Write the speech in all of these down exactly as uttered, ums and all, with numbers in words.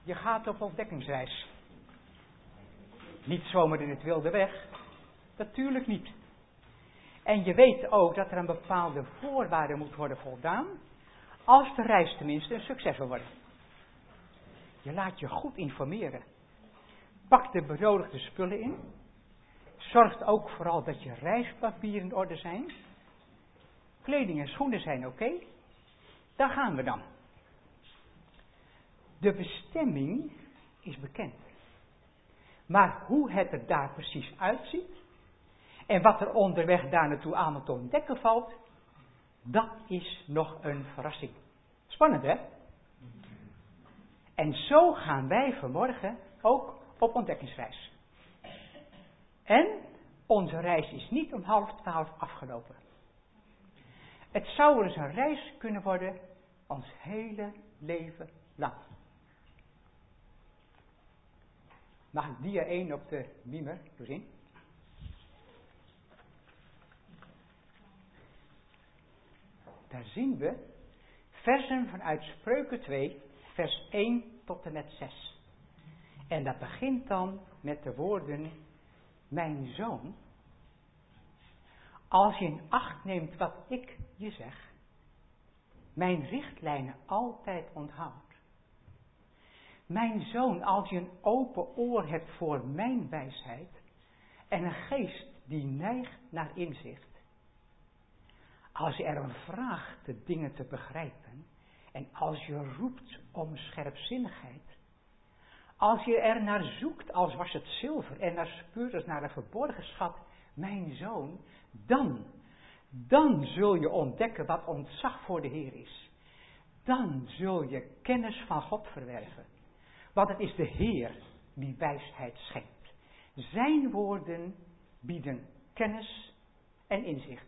Je gaat op ontdekkingsreis. Niet zomaar in het wilde weg. Natuurlijk niet. En je weet ook dat er aan bepaalde voorwaarden moet worden voldaan, als de reis tenminste een succes wil worden. Je laat je goed informeren. Pak de benodigde spullen in. Zorg ook vooral dat je reispapieren in orde zijn. Kleding en schoenen zijn oké. Okay. Daar gaan we dan. De bestemming is bekend. Maar hoe het er daar precies uitziet en wat er onderweg daar naartoe aan te ontdekken valt, dat is nog een verrassing. Spannend, hè? En zo gaan wij vanmorgen ook op ontdekkingsreis. En onze reis is niet om half twaalf afgelopen. Het zou wel eens een reis kunnen worden ons hele leven lang. Mag ik dia één op de beamer doorzien? Daar zien we versen vanuit Spreuken twee, vers één tot en met zes. En dat begint dan met de woorden: mijn zoon, als je in acht neemt wat ik je zeg, mijn richtlijnen altijd onthoudt. Mijn zoon, als je een open oor hebt voor mijn wijsheid en een geest die neigt naar inzicht. Als je erom vraagt de dingen te begrijpen en als je roept om scherpzinnigheid. Als je er naar zoekt als was het zilver en naar speurt als naar een verborgen schat, mijn zoon, dan, dan zul je ontdekken wat ontzag voor de Heer is. Dan zul je kennis van God verwerven. Want het is de Heer die wijsheid schenkt. Zijn woorden bieden kennis en inzicht.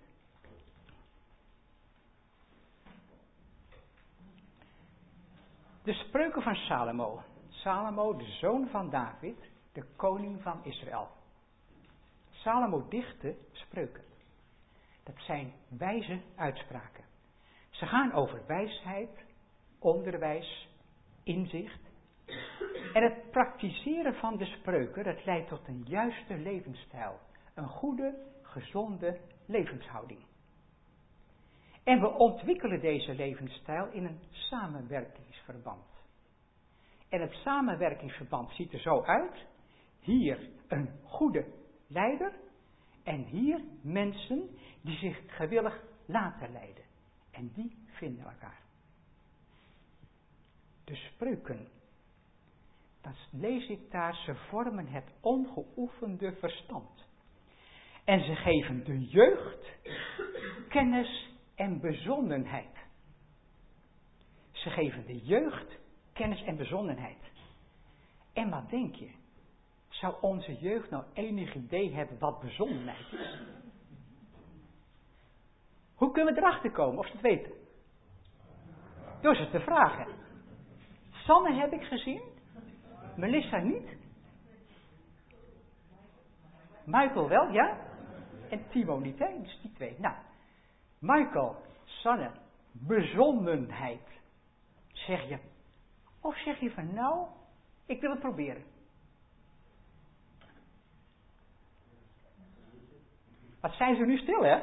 De spreuken van Salomo. Salomo, de zoon van David, de koning van Israël. Salomo dichtte spreuken. Dat zijn wijze uitspraken. Ze gaan over wijsheid, onderwijs, inzicht. En het praktiseren van de spreuken, dat leidt tot een juiste levensstijl. Een goede, gezonde levenshouding. En we ontwikkelen deze levensstijl in een samenwerkingsverband. En het samenwerkingsverband ziet er zo uit. Hier een goede leider. En hier mensen die zich gewillig laten leiden. En die vinden elkaar. De spreuken. Dan lees ik daar, ze vormen het ongeoefende verstand. En ze geven de jeugd kennis en bezonnenheid. Ze geven de jeugd kennis en bezonnenheid. En wat denk je? Zou onze jeugd nou enig idee hebben wat bezonnenheid is? Hoe kunnen we erachter komen of ze het weten? Door ze te vragen. Sanne heb ik gezien. Melissa niet. Michael wel, ja? En Timo niet, hè? Dus die twee. Nou, Michael, Sanne, bezonnenheid. Zeg je. Of zeg je van nou, ik wil het proberen. Wat zijn ze nu stil, hè?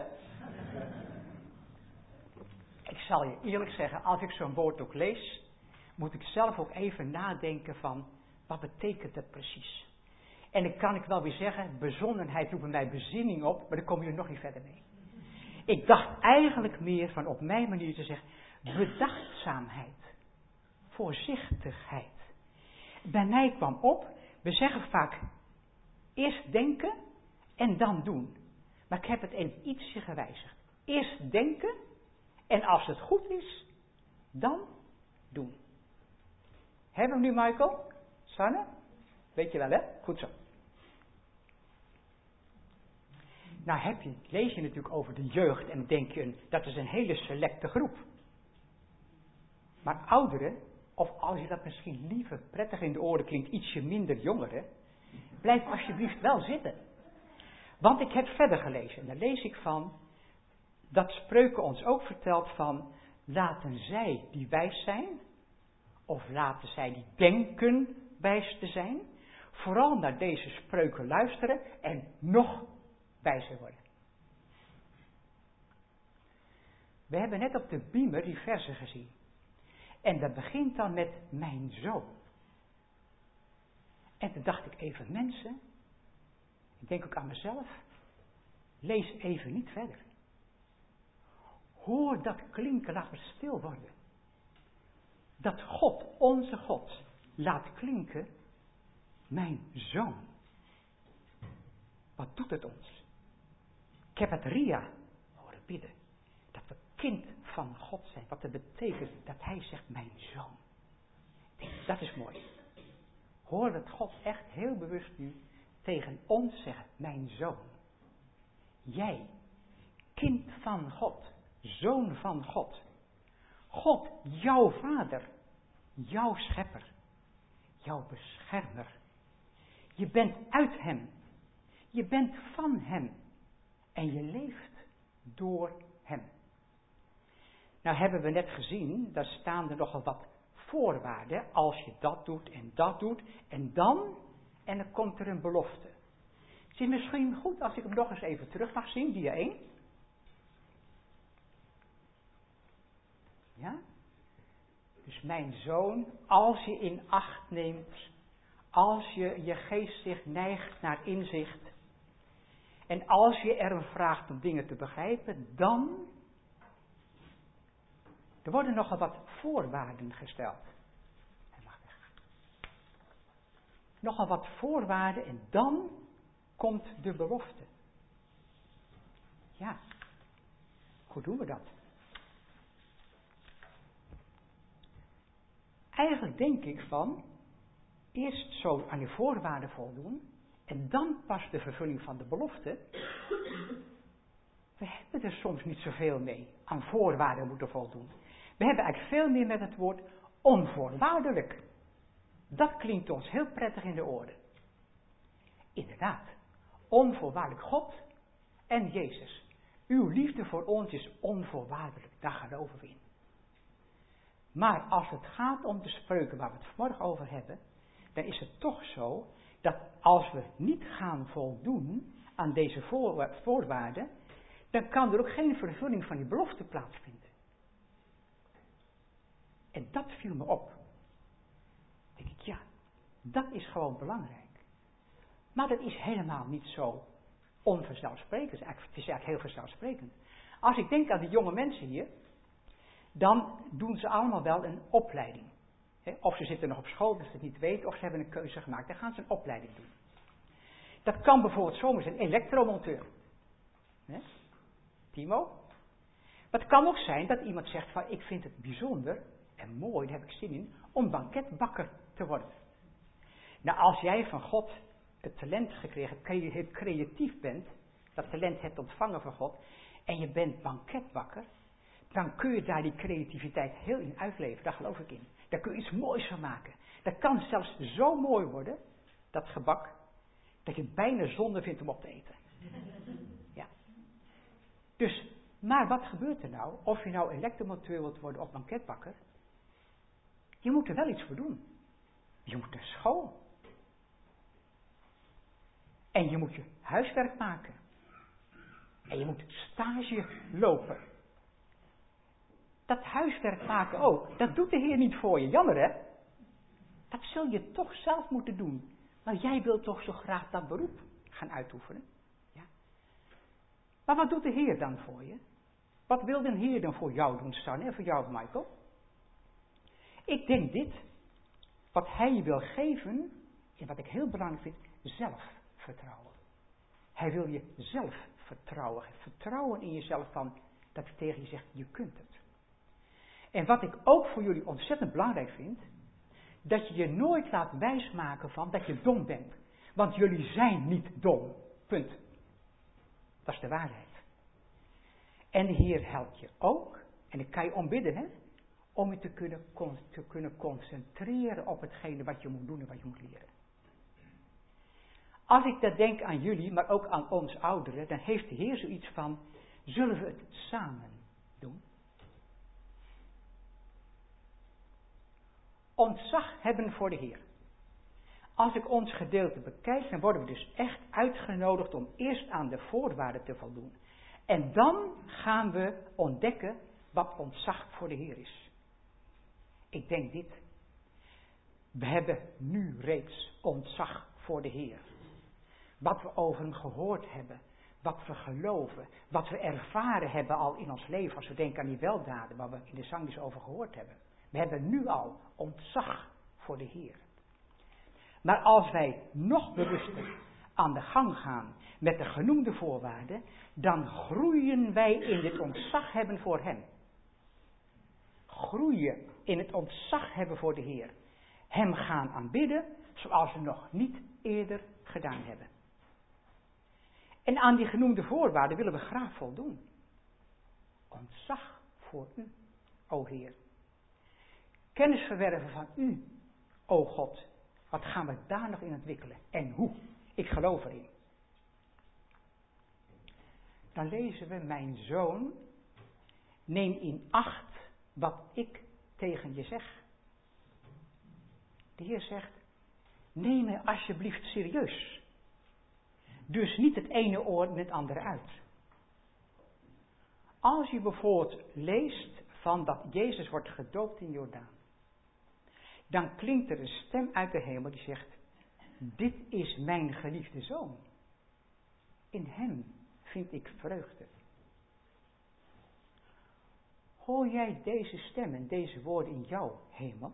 Ik zal je eerlijk zeggen, als ik zo'n woord ook lees, moet ik zelf ook even nadenken van, wat betekent dat precies? En dan kan ik wel weer zeggen, bezonnenheid roept bij mij bezinning op, maar dan kom je er nog niet verder mee. Ik dacht eigenlijk meer van op mijn manier te zeggen, bedachtzaamheid, voorzichtigheid. Bij mij kwam op, we zeggen vaak, eerst denken en dan doen. Maar ik heb het even ietsje gewijzigd. Eerst denken en als het goed is, dan doen. Hebben we nu Michael? Sanne? Weet je wel, hè? Goed zo. Nou heb je, lees je natuurlijk over de jeugd en denk je, dat is een hele selecte groep. Maar ouderen, of als je dat misschien liever prettig in de oren klinkt, ietsje minder jongeren, blijf alsjeblieft wel zitten. Want ik heb verder gelezen, en daar lees ik van, dat Spreuken ons ook vertelt van, laten zij die wijs zijn, of laten zij die denken wijs te zijn, vooral naar deze spreuken luisteren en nog wijzer worden. We hebben net op de beamer die versen gezien. En dat begint dan met mijn zoon. En toen dacht ik even, mensen, ik denk ook aan mezelf, lees even niet verder. Hoor dat klinken, laat het stil worden. Dat God, onze God, laat klinken, mijn zoon. Wat doet het ons? Ik heb het Ria horen bidden. Dat we kind van God zijn. Wat dat betekent dat hij zegt, mijn zoon. Dat is mooi. Hoor dat God echt heel bewust nu tegen ons zegt, mijn zoon. Jij, kind van God, zoon van God. God, jouw vader, jouw schepper, jouw beschermer. Je bent uit hem. Je bent van hem. En je leeft door hem. Nou hebben we net gezien, daar staan er nogal wat voorwaarden. Als je dat doet en dat doet. En dan, en dan komt er een belofte. Het is misschien goed als ik hem nog eens even terug mag zien, dia één. Ja? Dus mijn zoon, als je in acht neemt, als je je geest zich neigt naar inzicht, en als je erom vraagt om dingen te begrijpen, dan, er worden nogal wat voorwaarden gesteld. Hij mag weg. Nogal wat voorwaarden en dan komt de belofte. Ja, hoe doen we dat? Eigenlijk denk ik van, eerst zo aan die voorwaarden voldoen, en dan pas de vervulling van de belofte. We hebben er soms niet zoveel mee, aan voorwaarden moeten voldoen. We hebben eigenlijk veel meer met het woord onvoorwaardelijk. Dat klinkt ons heel prettig in de oren. Inderdaad, onvoorwaardelijk God en Jezus. Uw liefde voor ons is onvoorwaardelijk, daar geloven we in. Maar als het gaat om de spreuken waar we het vanmorgen over hebben, dan is het toch zo dat als we niet gaan voldoen aan deze voorwaarden, dan kan er ook geen vervulling van die belofte plaatsvinden. En dat viel me op. Dan denk ik, ja, dat is gewoon belangrijk. Maar dat is helemaal niet zo onvanzelfsprekend. Het is eigenlijk heel vanzelfsprekend. Als ik denk aan die jonge mensen hier, dan doen ze allemaal wel een opleiding. Of ze zitten nog op school, dat ze het niet weten, of ze hebben een keuze gemaakt. Dan gaan ze een opleiding doen. Dat kan bijvoorbeeld zomaar zijn elektromonteur. He? Timo. Maar het kan ook zijn dat iemand zegt van, ik vind het bijzonder en mooi, daar heb ik zin in, om banketbakker te worden. Nou, als jij van God het talent gekregen hebt, je creatief bent, dat talent hebt ontvangen van God, en je bent banketbakker, dan kun je daar die creativiteit heel in uitleven, daar geloof ik in. Daar kun je iets moois van maken. Dat kan zelfs zo mooi worden, dat gebak, dat je het bijna zonde vindt om op te eten. Ja. Dus, maar wat gebeurt er nou? Of je nou elektromonteur wilt worden of banketbakker, je moet er wel iets voor doen. Je moet naar school. En je moet je huiswerk maken. En je moet stage lopen. Dat huiswerk maken ook, dat doet de Heer niet voor je. Jammer hè? Dat zul je toch zelf moeten doen. Maar jij wilt toch zo graag dat beroep gaan uitoefenen. Ja? Maar wat doet de Heer dan voor je? Wat wil de Heer dan voor jou doen, Sanne, en voor jou, Michael? Ik denk dit. Wat Hij je wil geven, en wat ik heel belangrijk vind, zelfvertrouwen. Hij wil je zelfvertrouwen. Vertrouwen in jezelf van, dat hij tegen je zegt, je kunt het. En wat ik ook voor jullie ontzettend belangrijk vind, dat je je nooit laat wijsmaken van dat je dom bent. Want jullie zijn niet dom. Punt. Dat is de waarheid. En de Heer helpt je ook, en ik kan je ombidden, hè, om je te kunnen, te kunnen concentreren op hetgene wat je moet doen en wat je moet leren. Als ik dat denk aan jullie, maar ook aan ons ouderen, dan heeft de Heer zoiets van, zullen we het samen doen? ontzag hebben voor de Heer. Als ik ons gedeelte bekijk, dan worden we dus echt uitgenodigd om eerst aan de voorwaarden te voldoen. En dan gaan we ontdekken wat ontzag voor de Heer is. Ik denk dit. We hebben nu reeds ontzag voor de Heer. Wat we over hem gehoord hebben. Wat we geloven. Wat we ervaren hebben al in ons leven. Als we denken aan die weldaden waar we in de zang dus over gehoord hebben. We hebben nu al ontzag voor de Heer. Maar als wij nog bewuster aan de gang gaan met de genoemde voorwaarden, dan groeien wij in het ontzag hebben voor hem. Groeien in het ontzag hebben voor de Heer. Hem gaan aanbidden zoals we nog niet eerder gedaan hebben. En aan die genoemde voorwaarden willen we graag voldoen. Ontzag voor u, o Heer. Kennis verwerven van u, o God. Wat gaan we daar nog in ontwikkelen? En hoe? Ik geloof erin. Dan lezen we, mijn zoon, neem in acht wat ik tegen je zeg. De Heer zegt, neem me alsjeblieft serieus. Dus niet het ene oor met het andere uit. Als je bijvoorbeeld leest van dat Jezus wordt gedoopt in Jordaan. Dan klinkt er een stem uit de hemel die zegt, dit is mijn geliefde zoon. In hem vind ik vreugde. Hoor jij deze stem en deze woorden in jouw hemel?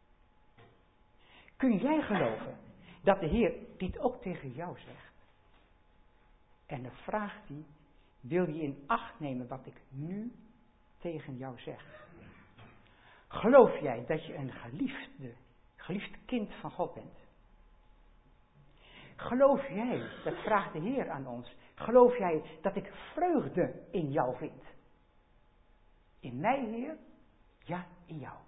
Kun jij geloven dat de Heer dit ook tegen jou zegt? En dan vraagt hij, wil je in acht nemen wat ik nu tegen jou zeg? Geloof jij dat je een geliefde, geliefd kind van God bent? Geloof jij, dat vraagt de Heer aan ons, geloof jij dat ik vreugde in jou vind? In mij, Heer? Ja, in jou.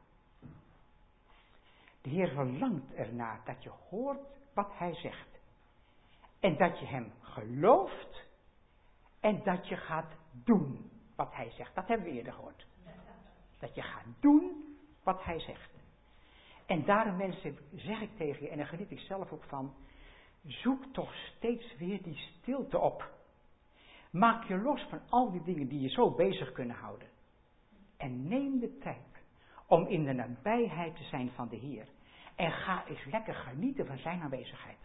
De Heer verlangt ernaar dat je hoort wat Hij zegt. En dat je Hem gelooft en dat je gaat doen wat Hij zegt. Dat hebben we eerder gehoord. Dat je gaat doen wat Hij zegt. En daarom, mensen, zeg ik tegen je, en daar geniet ik zelf ook van, zoek toch steeds weer die stilte op. Maak je los van al die dingen die je zo bezig kunnen houden. En neem de tijd om in de nabijheid te zijn van de Heer. En ga eens lekker genieten van zijn aanwezigheid.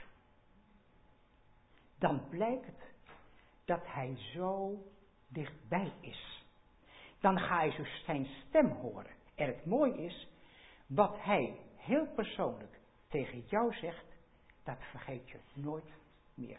Dan blijkt het dat Hij zo dichtbij is. Dan ga je zo zijn stem horen. En het mooie is, wat Hij heel persoonlijk tegen jou zegt, dat vergeet je nooit meer.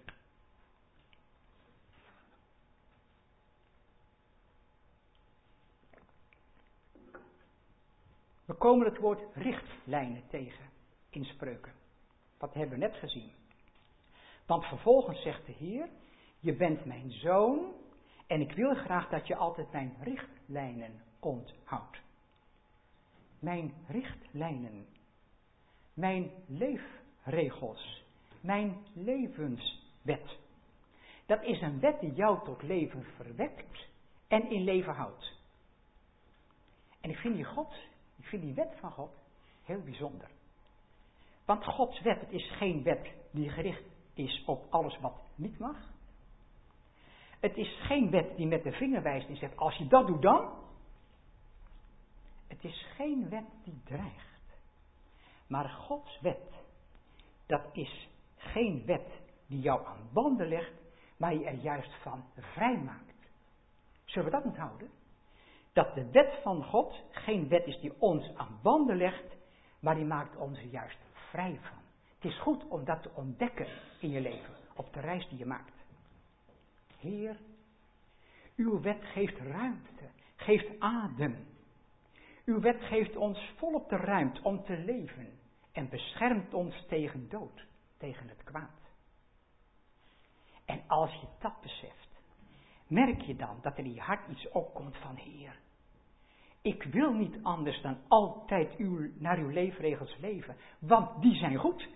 We komen het woord richtlijnen tegen in Spreuken. Wat hebben we net gezien. Want vervolgens zegt de Heer, je bent mijn zoon en ik wil graag dat je altijd mijn richtlijnen onthoudt. Mijn richtlijnen, mijn leefregels, mijn levenswet. Dat is een wet die jou tot leven verwekt en in leven houdt. En ik vind die God, ik vind die wet van God heel bijzonder. Want Gods wet, het is geen wet die gericht is op alles wat niet mag. Het is geen wet die met de vinger wijst en zegt, als je dat doet dan. Het is geen wet die dreigt. Maar Gods wet, dat is geen wet die jou aan banden legt, maar je er juist van vrij maakt. Zullen we dat onthouden? Dat de wet van God geen wet is die ons aan banden legt, maar die maakt ons er juist vrij van. Het is goed om dat te ontdekken in je leven, op de reis die je maakt. Heer, uw wet geeft ruimte, geeft adem. Uw wet geeft ons volop de ruimte om te leven en beschermt ons tegen dood, tegen het kwaad. En als je dat beseft, merk je dan dat er in je hart iets opkomt van Heer. Ik wil niet anders dan altijd uw, naar uw leefregels leven, want die zijn goed.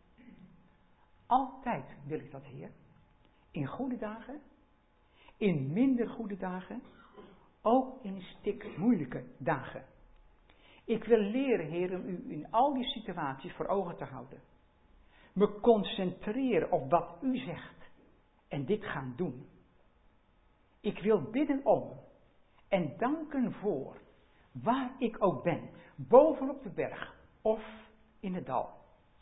Altijd wil ik dat, Heer. In goede dagen, in minder goede dagen, ook in stik moeilijke dagen. Ik wil leren, Heer, om u in al die situaties voor ogen te houden. Me concentreren op wat u zegt. En dit gaan doen. Ik wil bidden om. En danken voor. Waar ik ook ben. Bovenop de berg. Of in het dal.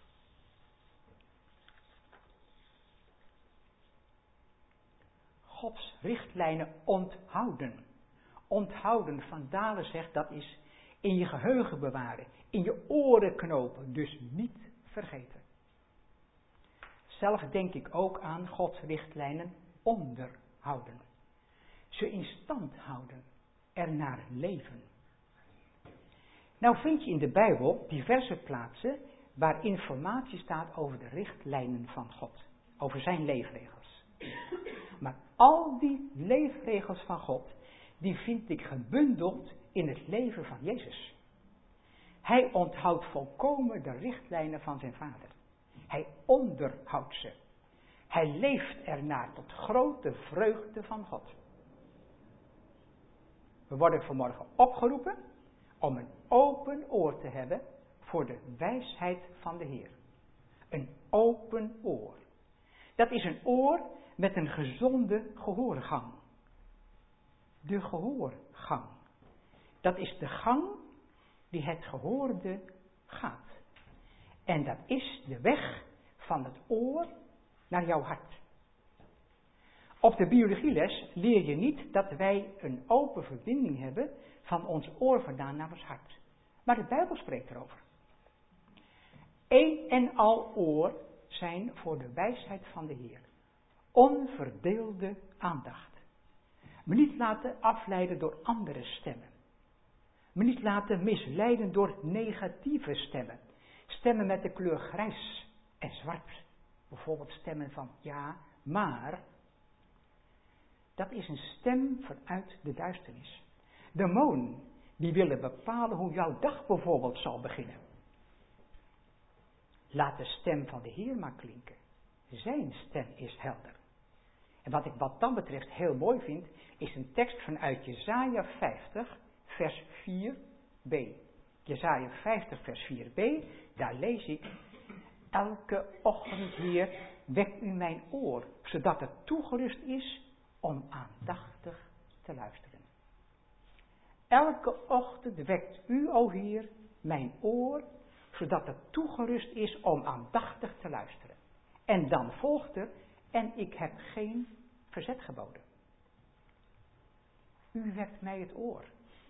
Gods richtlijnen onthouden. Onthouden, Van Dalen zegt, dat is in je geheugen bewaren. In je oren knopen. Dus niet vergeten. Zelf denk ik ook aan Gods richtlijnen onderhouden. Ze in stand houden. Ernaar leven. Nou vind je in de Bijbel diverse plaatsen waar informatie staat over de richtlijnen van God. Over zijn leefregels. Maar al die leefregels van God, die vind ik gebundeld in het leven van Jezus. Hij onthoudt volkomen de richtlijnen van zijn Vader. Hij onderhoudt ze. Hij leeft ernaar tot grote vreugde van God. We worden vanmorgen opgeroepen om een open oor te hebben voor de wijsheid van de Heer. Een open oor. Dat is een oor met een gezonde gehoorgang. De gehoorgang. Dat is de gang die het gehoorde gaat. En dat is de weg van het oor naar jouw hart. Op de biologieles leer je niet dat wij een open verbinding hebben van ons oor vandaan naar ons hart. Maar de Bijbel spreekt erover. Eén en al oor zijn voor de wijsheid van de Heer. Onverdeelde aandacht. Me niet laten afleiden door andere stemmen. Me niet laten misleiden door negatieve stemmen. Stemmen met de kleur grijs en zwart. Bijvoorbeeld stemmen van ja, maar. Dat is een stem vanuit de duisternis. Demonen die willen bepalen hoe jouw dag bijvoorbeeld zal beginnen. Laat de stem van de Heer maar klinken. Zijn stem is helder. En wat ik wat dan betreft heel mooi vind, is een tekst vanuit Jesaja vijftig, vers vier b. Jesaja vijftig, vers vier b, daar lees ik: elke ochtend, Heer, wekt u mijn oor, zodat het toegerust is om aandachtig te luisteren. Elke ochtend wekt u, o Heer, mijn oor, zodat het toegerust is om aandachtig te luisteren. En dan volgt er: en ik heb geen verzet geboden. U wekt mij het oor.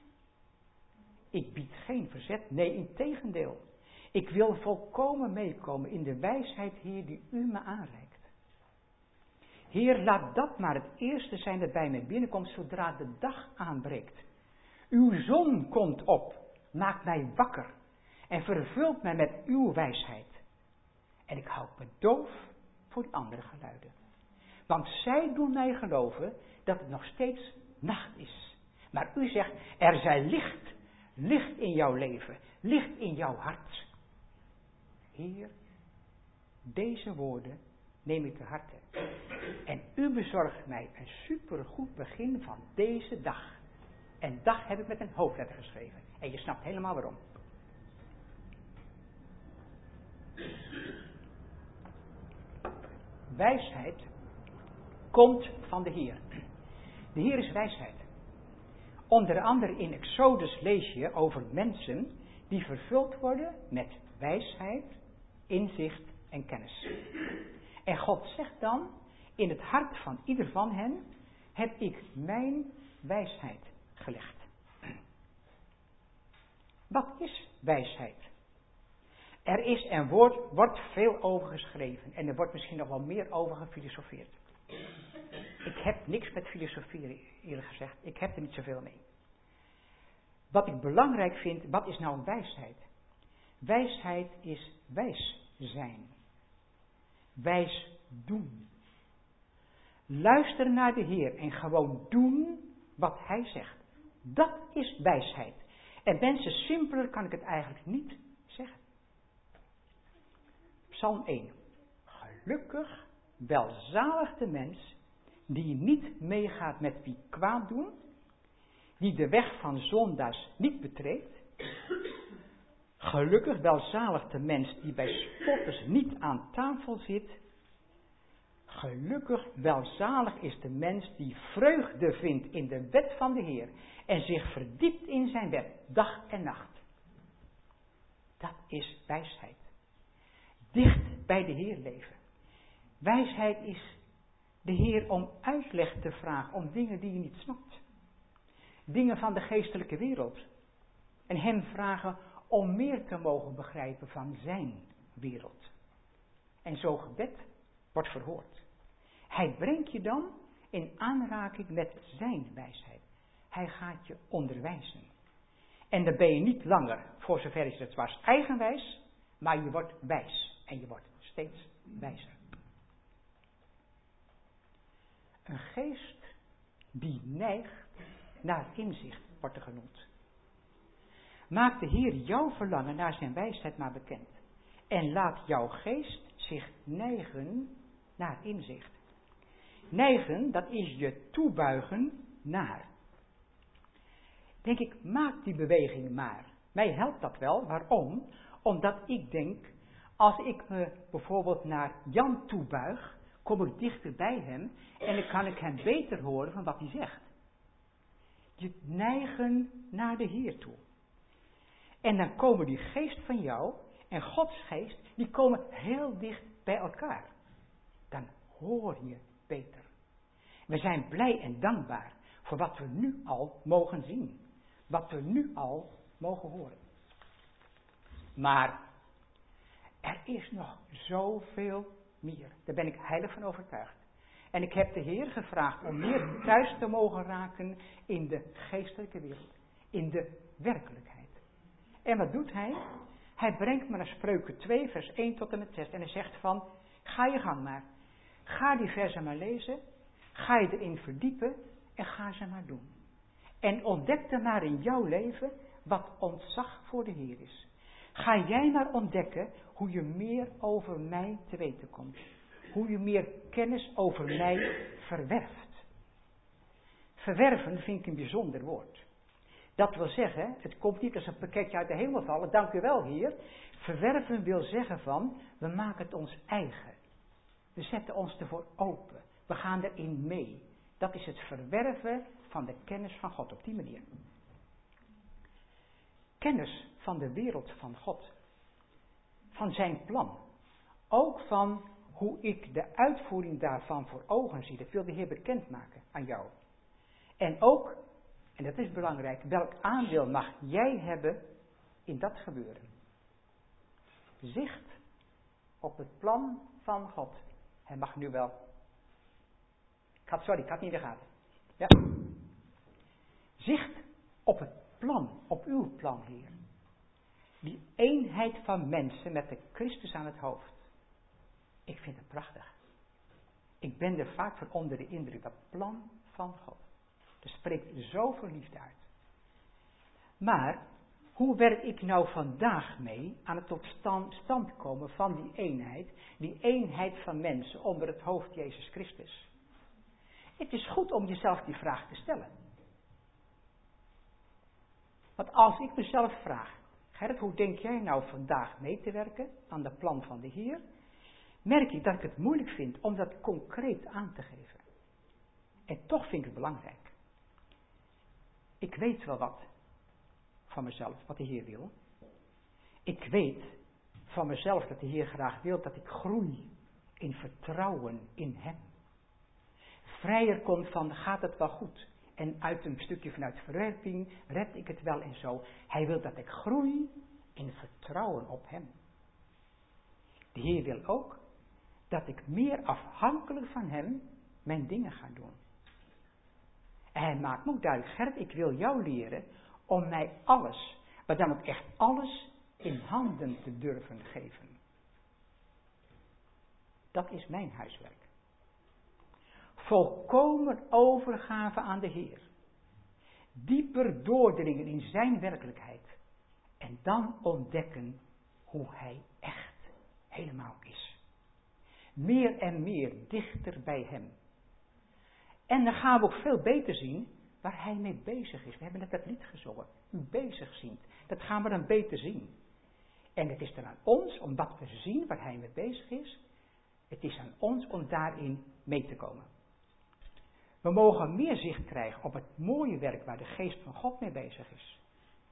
Ik bied geen verzet, nee, integendeel. Ik wil volkomen meekomen in de wijsheid, Heer, die u me aanreikt. Heer, laat dat maar het eerste zijn dat bij mij binnenkomt zodra de dag aanbreekt. Uw zon komt op, maakt mij wakker en vervult mij met uw wijsheid. En ik houd me doof voor die andere geluiden. Want zij doen mij geloven dat het nog steeds nacht is. Maar u zegt, er zij licht, licht in jouw leven, licht in jouw hart. Heer, deze woorden neem ik te harte. En u bezorgt mij een supergoed begin van deze dag. En dag heb ik met een hoofdletter geschreven. En je snapt helemaal waarom. Wijsheid komt van de Heer. De Heer is wijsheid. Onder andere in Exodus lees je over mensen die vervuld worden met wijsheid, inzicht en kennis. En God zegt dan, in het hart van ieder van hen heb ik mijn wijsheid gelegd. Wat is wijsheid? Er is en wordt, wordt veel over geschreven en er wordt misschien nog wel meer over gefilosofeerd. Ik heb niks met filosofie, eerlijk gezegd. Ik heb er niet zoveel mee. Wat ik belangrijk vind, wat is nou wijsheid? Wijsheid is wijs zijn. Wijs doen. Luister naar de Heer en gewoon doen wat Hij zegt. Dat is wijsheid. En mensen, simpeler kan ik het eigenlijk niet zeggen. Psalm één. Gelukkig, welzalig de mens die niet meegaat met wie kwaad doen, die de weg van zondaars niet betreedt, Gelukkig welzalig de mens die bij spotters niet aan tafel zit. Gelukkig welzalig is de mens die vreugde vindt in de wet van de Heer en zich verdiept in zijn wet, dag en nacht. Dat is wijsheid. Dicht bij de Heer leven. Wijsheid is de Heer om uitleg te vragen om dingen die je niet snapt. Dingen van de geestelijke wereld. En hem vragen om meer te mogen begrijpen van zijn wereld. En zo gebed wordt verhoord. Hij brengt je dan in aanraking met zijn wijsheid. Hij gaat je onderwijzen. En dan ben je niet langer, voor zover is het was, eigenwijs, maar je wordt wijs. En je wordt steeds wijzer. Een geest die neigt naar inzicht, wordt er genoemd. Maak de Heer jouw verlangen naar zijn wijsheid maar bekend. En laat jouw geest zich neigen naar inzicht. Neigen, dat is je toebuigen naar. Denk ik, maak die beweging maar. Mij helpt dat wel. Waarom? Omdat ik denk, als ik me bijvoorbeeld naar Jan toebuig, kom ik dichter bij hem en dan kan ik hem beter horen van wat hij zegt. Je neigen naar de Heer toe. En dan komen die geest van jou en Gods geest, die komen heel dicht bij elkaar. Dan hoor je beter. We zijn blij en dankbaar voor wat we nu al mogen zien. Wat we nu al mogen horen. Maar er is nog zoveel meer. Daar ben ik heilig van overtuigd. En ik heb de Heer gevraagd om meer thuis te mogen raken in de geestelijke wereld. In de werkelijkheid. En wat doet hij? Hij brengt me naar Spreuken twee, vers één tot en met zes. En hij zegt van, ga je gang maar. Ga die versen maar lezen. Ga je erin verdiepen. En ga ze maar doen. En ontdek er maar in jouw leven wat ontzag voor de Heer is. Ga jij maar ontdekken hoe je meer over mij te weten komt. Hoe je meer kennis over mij verwerft. Verwerven vind ik een bijzonder woord. Dat wil zeggen, het komt niet als een pakketje uit de hemel vallen, dank u wel Heer. Verwerven wil zeggen van, we maken het ons eigen. We zetten ons ervoor open. We gaan erin mee. Dat is het verwerven van de kennis van God op die manier. Kennis van de wereld van God. Van zijn plan. Ook van hoe ik de uitvoering daarvan voor ogen zie. Dat wil de Heer bekendmaken aan jou. En ook, en dat is belangrijk, welk aandeel mag jij hebben in dat gebeuren. Zicht op het plan van God. Hij mag nu wel. Ik had, sorry, ik had niet in de gaten. Ja. Zicht op het plan, op uw plan, Heer. Die eenheid van mensen met de Christus aan het hoofd. Ik vind het prachtig. Ik ben er vaak van onder de indruk, dat plan van God. Er spreekt zoveel liefde uit. Maar, hoe werk ik nou vandaag mee aan het tot stand, stand komen van die eenheid, die eenheid van mensen onder het hoofd Jezus Christus? Het is goed om jezelf die vraag te stellen. Want als ik mezelf vraag, Gerrit, hoe denk jij nou vandaag mee te werken aan de plan van de Heer? Merk ik dat ik het moeilijk vind om dat concreet aan te geven. En toch vind ik het belangrijk. Ik weet wel wat van mezelf, wat de Heer wil. Ik weet van mezelf dat de Heer graag wil dat ik groei in vertrouwen in Hem. Vrijer komt van, gaat het wel goed? En uit een stukje vanuit verwerping red ik het wel en zo. Hij wil dat ik groei in vertrouwen op Hem. De Heer wil ook dat ik meer afhankelijk van Hem mijn dingen ga doen. En Hij maakt me ook duidelijk, Gert, ik wil jou leren om mij alles, maar dan ook echt alles in handen te durven geven. Dat is mijn huiswerk. Volkomen overgave aan de Heer. Dieper doordringen in zijn werkelijkheid. En dan ontdekken hoe Hij echt helemaal is. Meer en meer dichter bij Hem. En dan gaan we ook veel beter zien waar Hij mee bezig is. We hebben net dat lied gezongen. U bezig ziet. Dat gaan we dan beter zien. En het is dan aan ons om dat te zien waar hij mee bezig is. Het is aan ons om daarin mee te komen. We mogen meer zicht krijgen op het mooie werk waar de geest van God mee bezig is.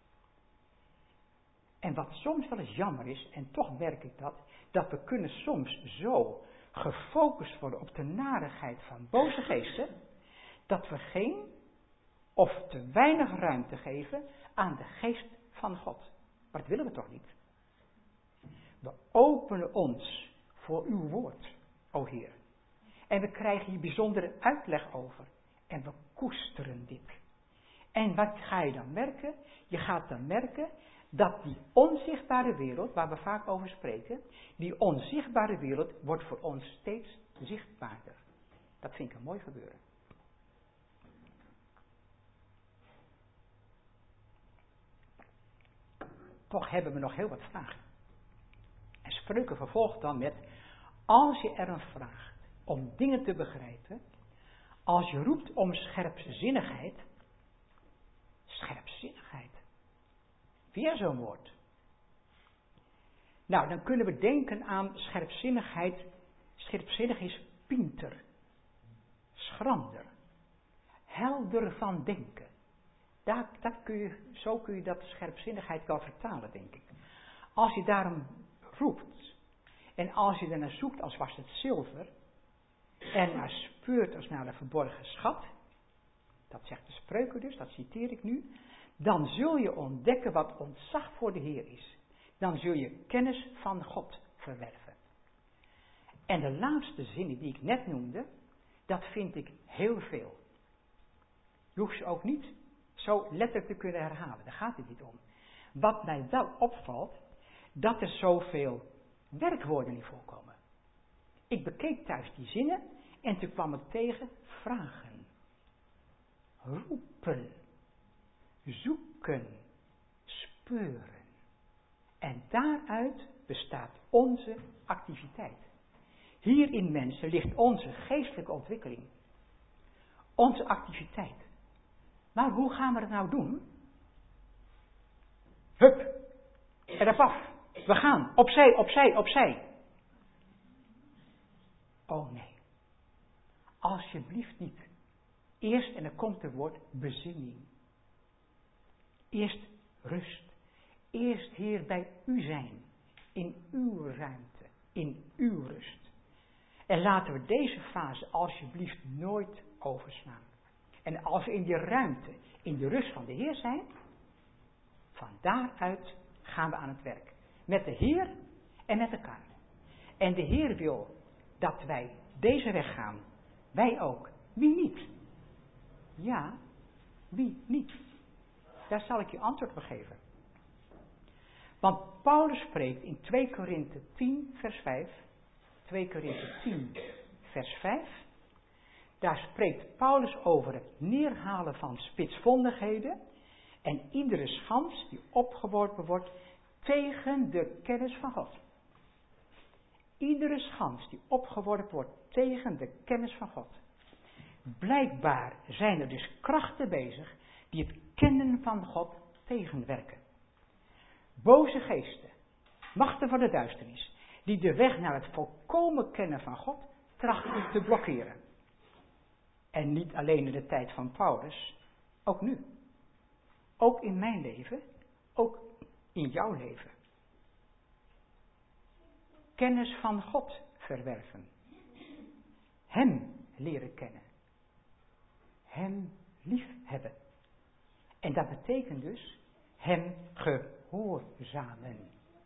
En wat soms wel eens jammer is, en toch merk ik dat, dat we kunnen soms zo gefocust worden op de narigheid van boze geesten, dat we geen of te weinig ruimte geven aan de geest van God. Maar dat willen we toch niet? We openen ons voor uw woord, o Heer. En we krijgen hier bijzondere uitleg over. En we koesteren dit. En wat ga je dan merken? Je gaat dan merken dat die onzichtbare wereld, waar we vaak over spreken, die onzichtbare wereld wordt voor ons steeds zichtbaarder. Dat vind ik een mooi gebeuren. Toch hebben we nog heel wat vragen. En Spreuken vervolgt dan met, als je erom vraagt om dingen te begrijpen, als je roept om scherpzinnigheid, scherpzinnigheid, weer zo'n woord. Nou, dan kunnen we denken aan scherpzinnigheid, scherpzinnig is pinter, schrander, helder van denken. Dat, dat kun je, zo kun je dat scherpzinnigheid wel vertalen, denk ik. Als je daarom roept, en als je ernaar zoekt als was het zilver, en naar speurt als naar een verborgen schat, dat zegt de Spreuken dus, dat citeer ik nu, dan zul je ontdekken wat ontzag voor de Heer is. Dan zul je kennis van God verwerven. En de laatste zinnen die ik net noemde, dat vind ik heel veel. Je hoeft ze ook niet zo letterlijk te kunnen herhalen, daar gaat het niet om. Wat mij wel opvalt, dat er zoveel werkwoorden in voorkomen. Ik bekeek thuis die zinnen en toen kwam ik tegen vragen, roepen, zoeken, speuren. En daaruit bestaat onze activiteit. Hier in mensen ligt onze geestelijke ontwikkeling. Onze activiteit. Maar hoe gaan we het nou doen? Hup, erop af. We gaan, opzij, opzij, opzij. Oh nee. Alsjeblieft niet. Eerst, en dan komt het woord bezinning. Eerst rust. Eerst, Heer, bij u zijn. In uw ruimte. In uw rust. En laten we deze fase alsjeblieft nooit overslaan. En als we in die ruimte, in de rust van de Heer zijn, van daaruit gaan we aan het werk. Met de Heer en met elkaar. En de Heer wil dat wij deze weg gaan. Wij ook. Wie niet? Ja, wie niet? Daar zal ik je antwoord op geven. Want Paulus spreekt in twee Korinthe tien vers vijf. twee Korinthe tien vers vijf. Daar spreekt Paulus over het neerhalen van spitsvondigheden. En iedere schans die opgeworpen wordt tegen de kennis van God. Iedere schans die opgeworpen wordt tegen de kennis van God. Blijkbaar zijn er dus krachten bezig die het kennen van God tegenwerken. Boze geesten, machten van de duisternis, die de weg naar het volkomen kennen van God trachten te blokkeren. En niet alleen in de tijd van Paulus, ook nu. Ook in mijn leven, ook in jouw leven. Kennis van God verwerven. Hem leren kennen. Hem liefhebben. En dat betekent dus hem gehoorzamen.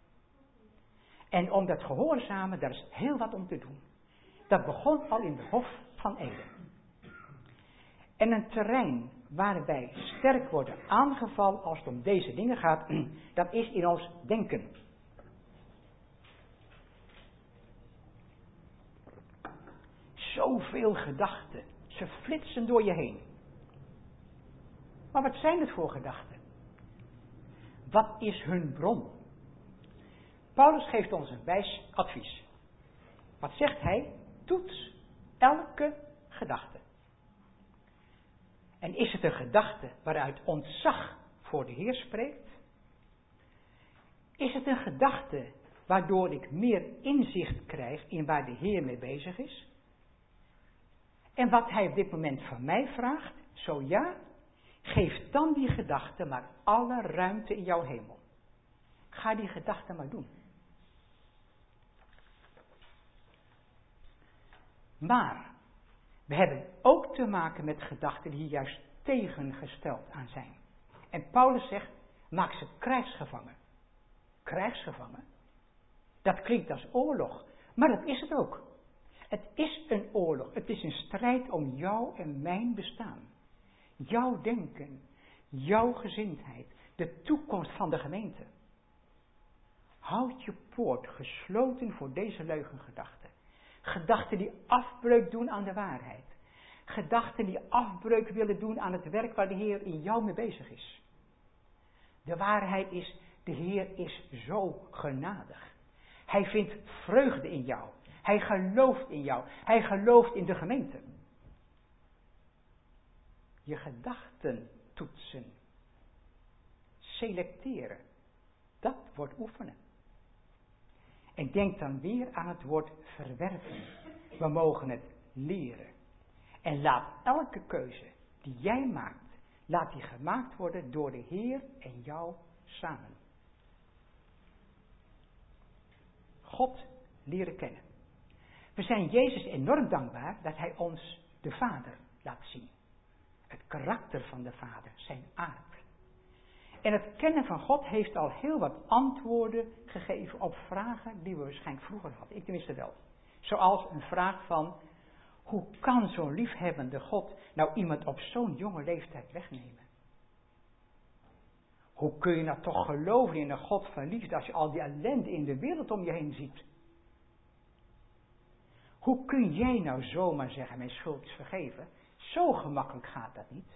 En om dat gehoorzamen, daar is heel wat om te doen. Dat begon al in de Hof van Eden. En een terrein waar wij sterk worden aangevallen als het om deze dingen gaat, dat is in ons denken. Zoveel gedachten, ze flitsen door je heen. Maar wat zijn het voor gedachten? Wat is hun bron? Paulus geeft ons een wijs advies. Wat zegt hij? Toets elke gedachte. En is het een gedachte waaruit ontzag voor de Heer spreekt? Is het een gedachte waardoor ik meer inzicht krijg in waar de Heer mee bezig is? En wat Hij op dit moment van mij vraagt, zo ja, geef dan die gedachte maar alle ruimte in jouw hemel. Ga die gedachte maar doen. Maar we hebben ook te maken met gedachten die hier juist tegengesteld aan zijn. En Paulus zegt, maak ze krijgsgevangen. Krijgsgevangen? Dat klinkt als oorlog, maar dat is het ook. Het is een oorlog, het is een strijd om jou en mijn bestaan. Jouw denken, jouw gezindheid, de toekomst van de gemeente. Houd je poort gesloten voor deze leugengedachten. Gedachten die afbreuk doen aan de waarheid. Gedachten die afbreuk willen doen aan het werk waar de Heer in jou mee bezig is. De waarheid is, de Heer is zo genadig. Hij vindt vreugde in jou. Hij gelooft in jou. Hij gelooft in de gemeente. Je gedachten toetsen. Selecteren. Dat wordt oefenen. En denk dan weer aan het woord verwerpen. We mogen het leren. En laat elke keuze die jij maakt, laat die gemaakt worden door de Heer en jou samen. God leren kennen. We zijn Jezus enorm dankbaar dat Hij ons de Vader laat zien. Het karakter van de Vader, zijn aard. En het kennen van God heeft al heel wat antwoorden gegeven op vragen die we waarschijnlijk vroeger hadden. Ik tenminste wel. Zoals een vraag van, hoe kan zo'n liefhebbende God nou iemand op zo'n jonge leeftijd wegnemen? Hoe kun je nou toch geloven in een God van liefde als je al die ellende in de wereld om je heen ziet? Hoe kun jij nou zomaar zeggen, mijn schuld is vergeven? Zo gemakkelijk gaat dat niet.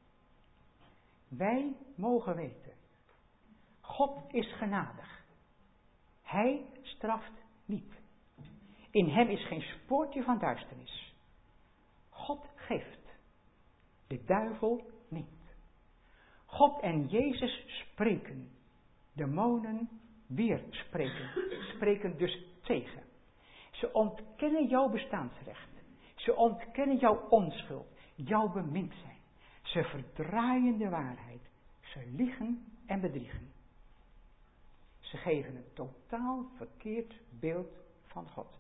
Wij mogen weten, God is genadig. Hij straft niet. In hem is geen spoortje van duisternis. God geeft. De duivel niet. God en Jezus spreken. Demonen weer spreken. Spreken dus tegen. Ze ontkennen jouw bestaansrecht. Ze ontkennen jouw onschuld. Jouw bemind zijn. Ze verdraaien de waarheid. Ze liegen en bedriegen. Ze geven een totaal verkeerd beeld van God.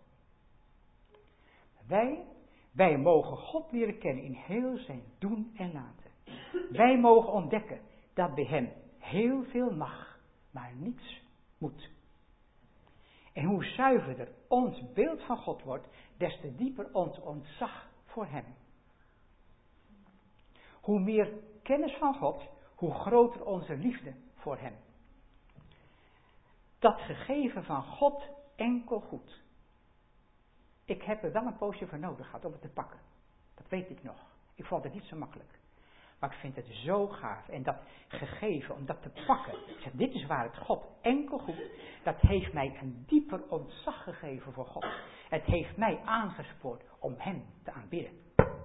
Wij, wij mogen God leren kennen in heel zijn doen en laten. Wij mogen ontdekken dat bij hem heel veel mag, maar niets moet. En hoe zuiverder ons beeld van God wordt, des te dieper ons ontzag voor hem. Hoe meer kennis van God, hoe groter onze liefde voor hem. Dat gegeven van God enkel goed. Ik heb er wel een poosje voor nodig gehad om het te pakken. Dat weet ik nog. Ik vond het niet zo makkelijk. Maar ik vind het zo gaaf. En dat gegeven, om dat te pakken. Ik zeg, dit is waar het God enkel goed. Dat heeft mij een dieper ontzag gegeven voor God. Het heeft mij aangespoord om hem te aanbidden.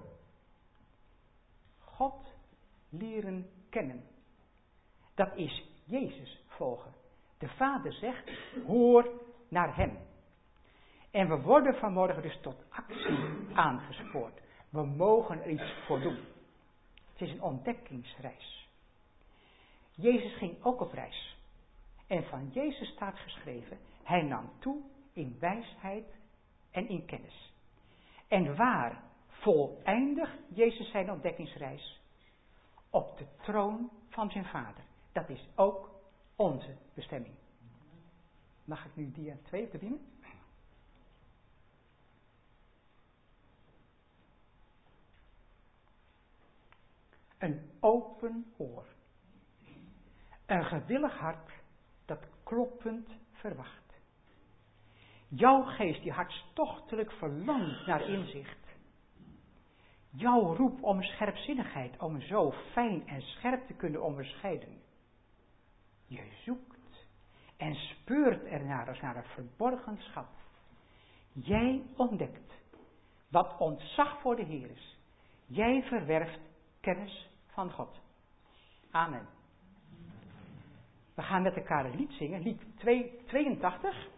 God leren kennen. Dat is Jezus volgen. De Vader zegt, hoor naar hem. En we worden vanmorgen dus tot actie aangespoord. We mogen er iets voor doen. Het is een ontdekkingsreis. Jezus ging ook op reis. En van Jezus staat geschreven, hij nam toe in wijsheid en in kennis. En waar voleindigt Jezus zijn ontdekkingsreis? Op de troon van zijn Vader. Dat is ook onze bestemming. Mag ik nu dia twee op de binnen? Een open oor. Een gewillig hart dat kloppend verwacht. Jouw geest die hartstochtelijk verlangt naar inzicht. Jouw roep om scherpzinnigheid, om zo fijn en scherp te kunnen onderscheiden. Je zoekt en speurt ernaar als naar een verborgen schat. Jij ontdekt wat ontzag voor de Heer is. Jij verwerft kennis van God. Amen. We gaan met elkaar een lied zingen, lied tweeëntachtig.